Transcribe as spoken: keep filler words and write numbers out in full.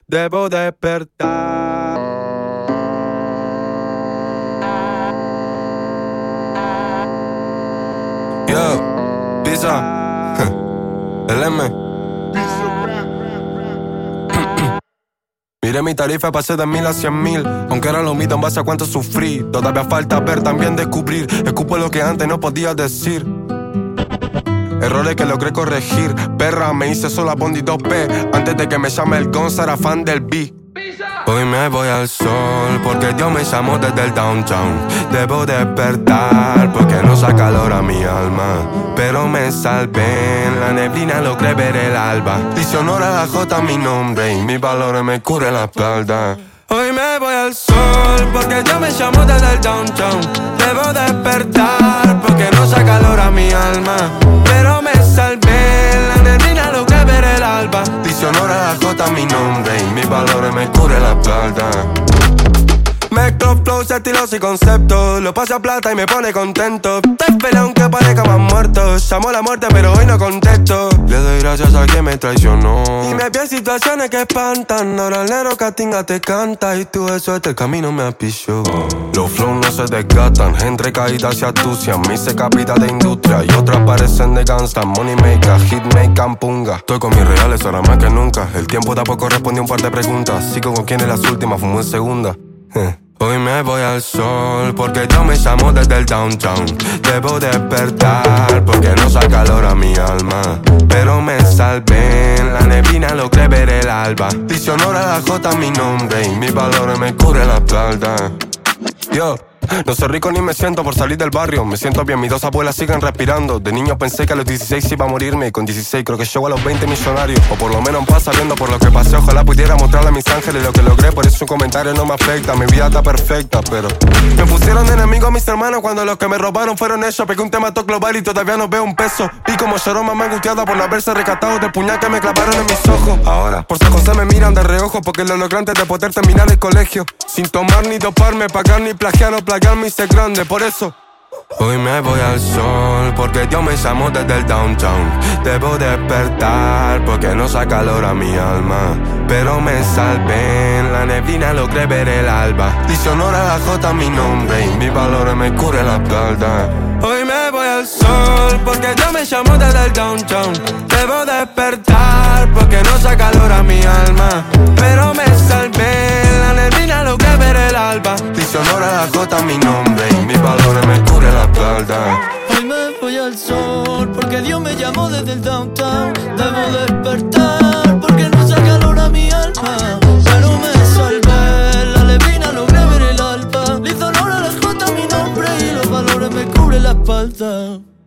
debo despertar. Yo, pizza, el M. Miré mi tarifa, pasé de mil a cien mil. Aunque era lo mismo en base a cuánto sufrí. Todavía falta ver, también descubrir. Escupo lo que antes no podía decir. Errores que logré corregir. Perra, me hice sola Bondi dos P. Antes de que me llame el Gonza, era fan del B. Hoy me voy al sol porque Dios me llamó desde el downtown. Debo despertar porque no saca calor a mi alma. Pero me salvé, en la neblina logré ver el alba. Dice honor a la J mi nombre y mis valores me cubre la espalda. Hoy me voy al sol porque Dios me llamó desde el downtown. Debo despertar porque no saca calor a mi alma. Pero me salvé, en la neblina logré ver el alba. Dice honor a la J mi nombre y mis valores me cubre la espalda. Mezclo flows, estilos y conceptos. Lo paso a plata y me pone contento. Te esperé aunque parezca más muerto. Llamo a la muerte pero hoy no contesto. Le doy gracias a quien me traicionó. Y me vi en situaciones que espantan. Ahora el negro Catinga te canta. Y tú eso este camino me apichó. Los flows no se desgastan. Entre caídas y astucias. Mi se capita de industria. Y otras parecen de gangsta. Money maker, hit maker, punga. Estoy con mis reales ahora más que nunca. El tiempo tampoco respondió un par de preguntas. Sigo con quien es las últimas, fumo en segunda. Hoy me voy al sol porque Dios me llamó desde el downtown. Debo despertar porque no saca calor a mi alma. Pero me salvé, en la neblina logré ver el alba. Dice honor a la J mi nombre y mis valores me cubre la espalda. Yo no soy rico ni me siento por salir del barrio. Me siento bien, mis dos abuelas siguen respirando. De niño pensé que a los dieciséis iba a morirme. Y con dieciséis creo que llego a los veinte millonarios. O por lo menos pasa viendo por lo que pasé. Ojalá pudiera mostrarle a mis ángeles lo que logré. Por eso un comentario no me afecta, mi vida está perfecta. Pero me pusieron de enemigo a mis hermanos cuando los que me robaron fueron ellos. Pegué un tema todo global y todavía no veo un peso. Vi como lloró mamá angustiada por no haberse rescatado del puñal que me clavaron en mis ojos. Ahora por San José me miran de reojo porque lo logré antes de poder terminar el colegio. Sin tomar ni doparme, pagar ni plagiar o plagiar me hice grande, por eso hoy me voy al sol porque Dios me llamó desde el downtown. Debo despertar porque no saca calor a mi alma. Pero me salvé, en la neblina logré ver el alba. Dice honor a la J mi nombre y mis valores me cubre la espalda. Hoy me voy al sol porque Dios me llamó desde el downtown. Debo despertar porque no saca calor a mi alma. Pero me salvé, en la neblina logré ver el alba. Dice honor a la J mi nombre y mis valores me cubre la espalda. Hoy me voy al sol porque Dios me llamó desde el downtown. Debo despertar porque no saca calor a mi alma. Pero me salvé, la neblina logré ver el alba. Le hizo honor a la J mi nombre y los valores me cubren la espalda.